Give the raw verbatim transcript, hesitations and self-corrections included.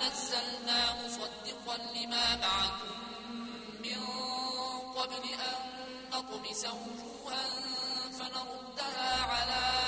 نزلنا مصدقا لما معكم من قبل أن نطمس وجوها فنردها على